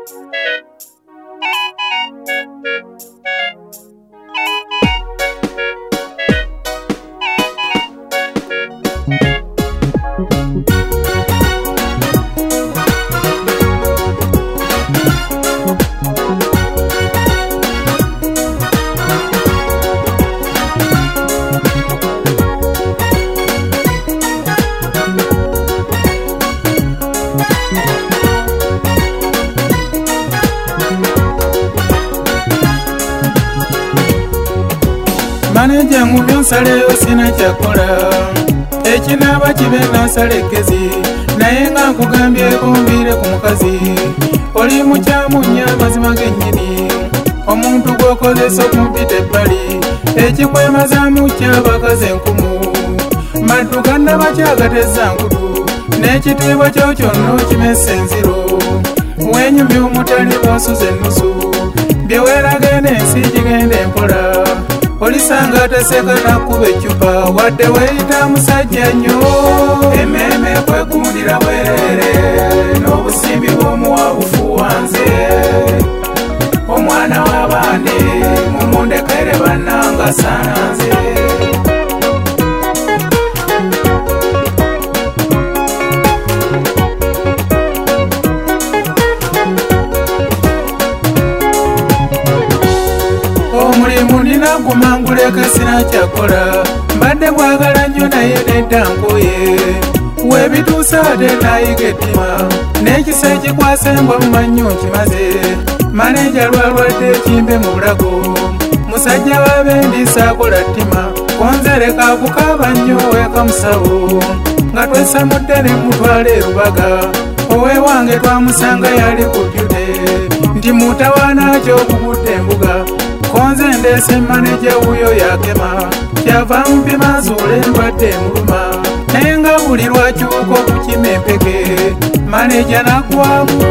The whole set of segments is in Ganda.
Manager mu byonsaleyo sina kyakola ekinaaba kibe nasalekezi naye nga nkugambye kumbiire ku mukazi oli mukyamunya amazima gennyini omuntu gw'okozesa okumpita ebbali ekikwemazaamu kyabakazi enkumu maddu gannaba kyagatezza nkutu n'ekitiibwa kyo kyonna okimessa enziro wenyumya omutali bw'osuza ennusu bye weeraga en'ensi gigenda empola olisanga taseka nakuba eccupa wadde weeyita musajja nnyo emmeeme kwegundira bwerere n'obusimbi bw'omuwabufu wanze omwana w'abandi mumundekere bannanga saananze omulimu nina gumanguleka sina kyakola mbadde gwagala nnyo naye nedda nkuye webituusa ate nayiga ettima n'ekisa ekikwasa embwa mu mannyo nkimaze maneja lwalwadde ekimbe mu bulago musajja w'abendiisa akola ttima konzereka akukaaba nnyo weeka musawo nga twesamudde ne mutwala erubaga oweewange twamusanga yali ku jjude nti mutawaana ky'okugudde embuga konze ndeese maneja wuyo yakema kyava mpima nzuula endwadde emuluma naye nga buli lwakyuka okukima empeke maneja naggwamu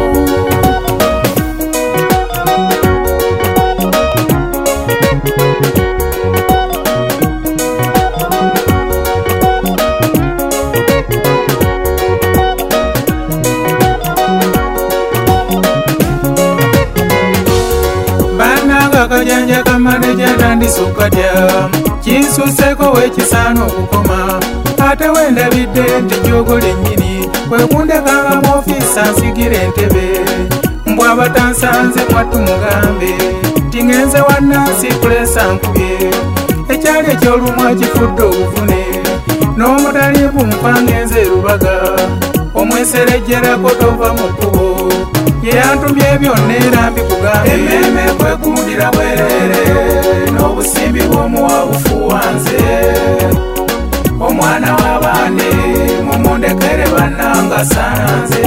akajanja ka maneja tandisukatya kinsuseko wekisaana okukoma ate wendabidde nti gyogola ennyini kwekundekanga mu ofiisa nsigira entebe mbwaba tansanze mwattu mugambe tingenze wannansi kulesa nkubye ekyali ekyolumwa kifudde obuvune n'omutaliivu mpangenze erubaga omweserejjerako tova mu kkubo yeyantumye byonna era mbikugambe emmeeme kwegundira bwerere n'obusimbi bw'omuwabufu wanze omwana w'abandi mumundekere bannanga saananze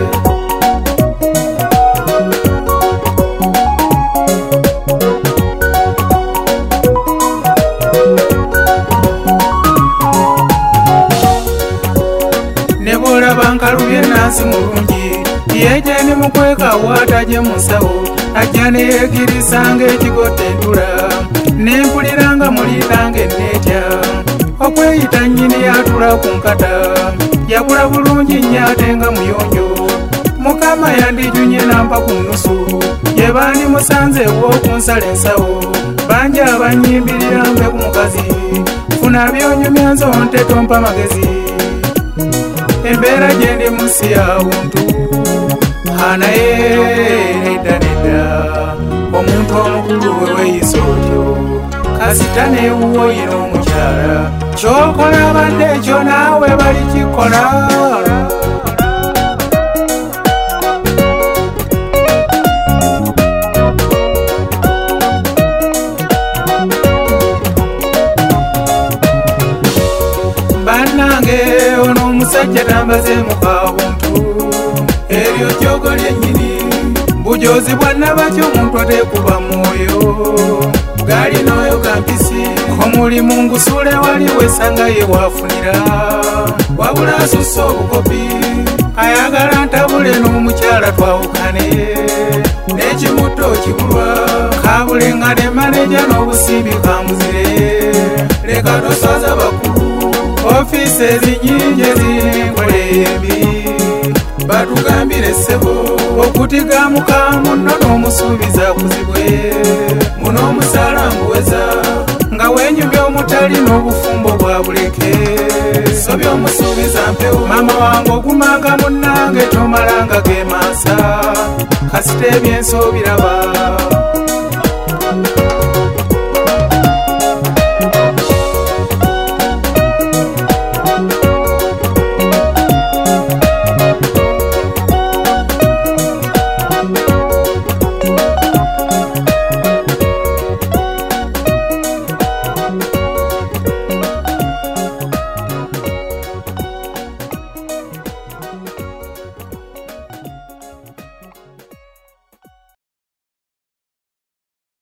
ne bw'olaba nkalubye nansi mulungi yejeni mukwekawaata gye musawo ajja neyegirisanga ekigotta entula nempuliranga muliranga enneetya okweyita nnyini yatula ku nkata yakula bulungi nnyo ate nga muyonjo mukama yandijunye nampa ku nnusu ye baani musanze ew'okunsala ensawo bangi abanyimbirira mbe ku mukazi funa byonyumya nzonte tompa magezi embeera gye ndi musi yawuntu anaye nedda nedda omuntu omukulu we weeyisa otyo kasita neewuwo yina omukyala kyokola abadde ekyo naawe bali kikola bannange ono omusajja tambaze mukabuntu eryo gyogolya ennyini bujozi bwannabakyo omuntu ateekuba mwoyo galinaoyo kampisi omulimu ngusule wali wesanga ye waafunira wabula asusse obukopi ayagala ntabule n'omukyala twawukane n'ekimutto kibulwa kabuleŋŋane maneja n'obusimbi kamuzire leka toswaza bakulu ofiisi ezinyingi ezirina enkola embi batugambire ssebo okutiga mukamu nno n'omusuubiza kuzibwe muno omusala nguweza nga wenyumya omutali n'obufumbo bwa buleke so by'omusuubiza mpewo mama wange ogumanga munnange tomalanga ge maasa kasita ebyenso biraba